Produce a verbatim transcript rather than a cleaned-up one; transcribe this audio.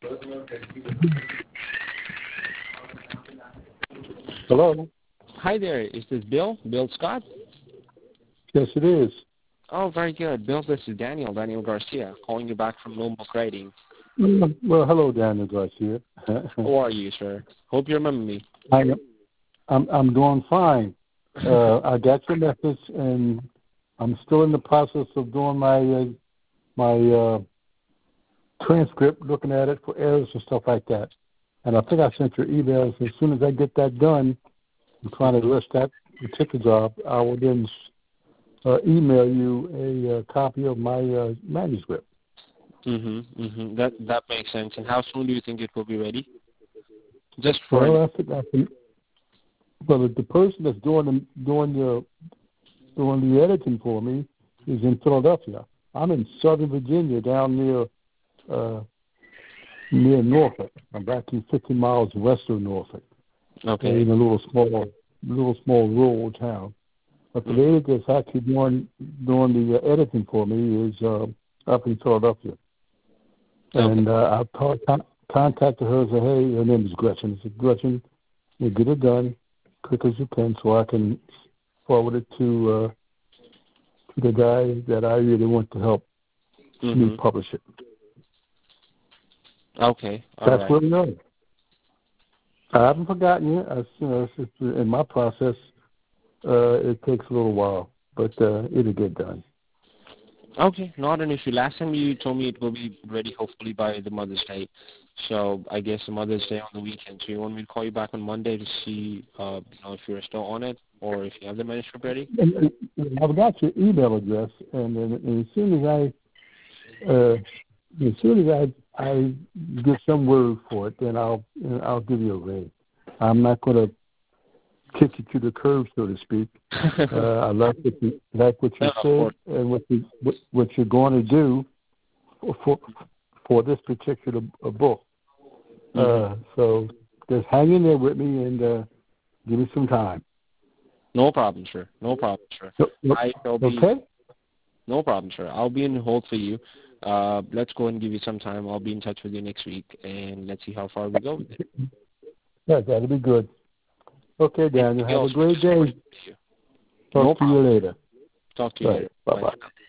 Hello? Hi there. Is this Bill? Bill Scott? Yes, it is. Oh, very good. Bill, this is Daniel, Daniel Garcia, calling you back from Lone Book Writing. Well, hello, Daniel Garcia. How are you, sir? Hope you remember me. I am. I'm, I'm doing fine. Uh, I got your message, and I'm still in the process of doing my uh, my uh, transcript, looking at it for errors and stuff like that. And I think I sent your emails. As soon as I get that done, I'm trying to list that particular job. I will then uh, email you a uh, copy of my uh, manuscript. Mhm, mhm. That that makes sense. And how soon do you think it will be ready? Just for Well, I think I can. But the person that's doing the doing the doing the editing for me is in Philadelphia. I'm in Southern Virginia, down near uh, near Norfolk. I'm actually fifty miles west of Norfolk. okay. In a little small, little small rural town. But the Mm. lady that's actually doing doing the uh, editing for me is uh, up in Philadelphia. And Okay. uh, I've con- con- contacted her and said, hey, her name is Gretchen. I said, Gretchen, you get it done quick as you can so I can forward it to uh, to the guy that I really want to help me Mhm. publish it. Okay. All That's right. where we are. I haven't forgotten you. I, you know, it's just, in my process, uh, it takes a little while, but uh, it'll get done. Okay, not an issue. Last time you told me it will be ready hopefully by the Mother's Day. So I guess the Mother's Day on the weekend. So you want me to call you back on Monday to see uh, you know, if you're still on it or if you have the manuscript ready? And, and I've got your email address, and, and, and as soon as I, uh, as soon as I, I get some word for it, then I'll, I'll give you a ring. I'm not going to kick you to the curb, so to speak. Uh, I like what you like what you No, of said course. and what you what, what you're going to do for for, for this particular uh, book. Mhm. Uh, so just hang in there with me and uh, give me some time. No problem, sir. No problem, sir. So- I shall be Okay. no problem, sir. I'll be in hold for you. Uh, let's go and give you some time. I'll be in touch with you next week, and let's see how far we go with it. Yeah, that'll be good. Okay, Daniel. Anything Have a else we great just covered day. with you? Talk No to you problem. later. Talk to you Right. later. Bye Bye bye. for now.